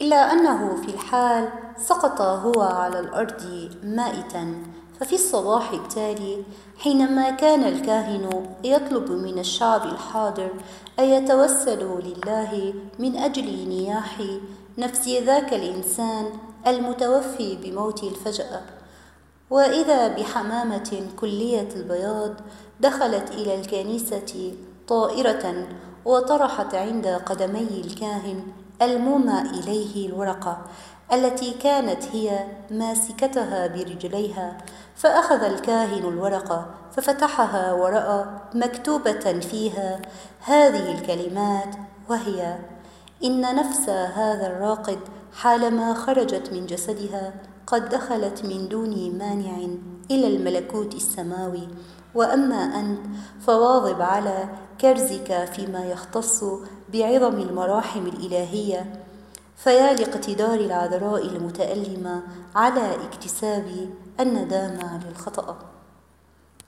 إلا أنه في الحال سقط هو على الأرض مائتا. ففي الصباح التالي، حينما كان الكاهن يطلب من الشعب الحاضر أن يتوسلوا لله من أجل نياح نفس ذاك الإنسان المتوفي بموت الفجأة، وإذا بحمامة كلية البياض دخلت إلى الكنيسة طائرة، وطرحت عند قدمي الكاهن المومى إليه الورقة التي كانت هي ماسكتها برجليها. فأخذ الكاهن الورقة ففتحها ورأى مكتوبة فيها هذه الكلمات، وهي: إن نفس هذا الراقد حالما خرجت من جسدها قد دخلت من دون مانع إلى الملكوت السماوي، وأما أنت فواظب على كرزك فيما يختص بعظم المراحم الإلهية. فيا لاقتدار العذراء المتألمة على اكتساب الندامة للخطأ.